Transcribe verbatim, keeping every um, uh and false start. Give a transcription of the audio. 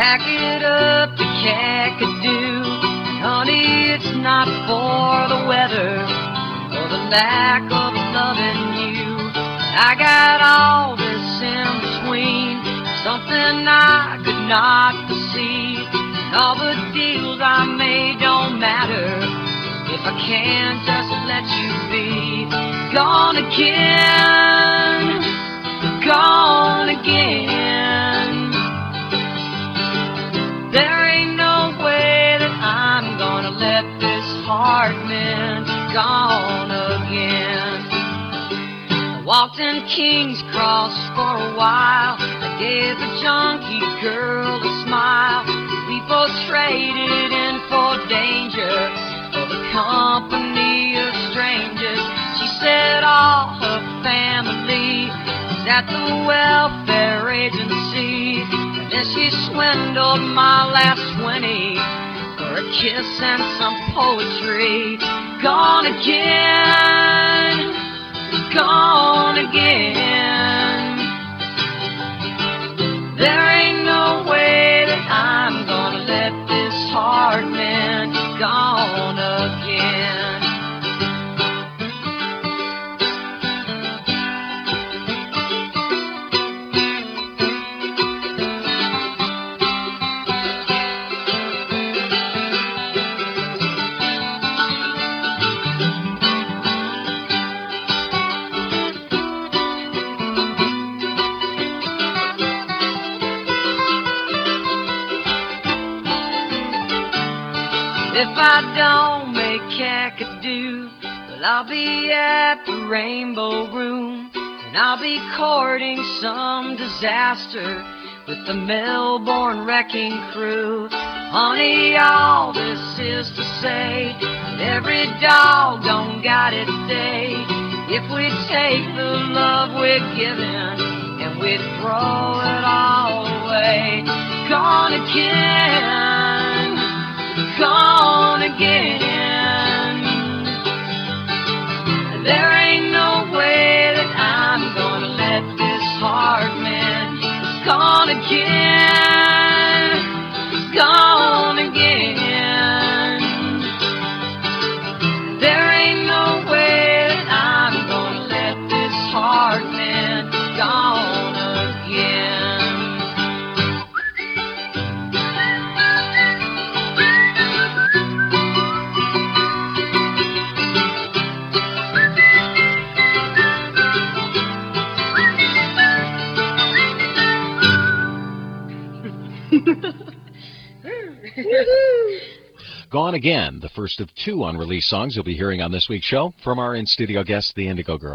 pack it up to Kakadu. Honey, it's not for the weather or the lack of loving you. I got all this in between, something I could not foresee. And all the deals I made don't matter if I can't just let you be. Gone again, gone again. There ain't no way that I'm gonna let this heart mend. Gone again. I walked in King's Cross for a while. I gave the junkie girl a smile. People traded in for danger, for the company of strangers. She said all her family was at the welfare agency. And then she swindled my last twenty for a kiss and some poetry. Gone again, gone again. There ain't no way that I'm gonna let this heart mend. Gone again. If I don't make Kakadu, well, I'll be at the Rainbow Room, and I'll be courting some disaster with the Melbourne Wrecking Crew. Honey, all this is to say that every dog don't got its day. If we take the love we're given and we throw it all away. Gone again, gone again. There ain't no way that I'm gonna let this heart mend. It's gone again, it's gone again. There ain't no way that I'm gonna let this heart mend. Gone again. Gone Again, the first of two unreleased songs you'll be hearing on this week's show from our in-studio guests, the Indigo Girls.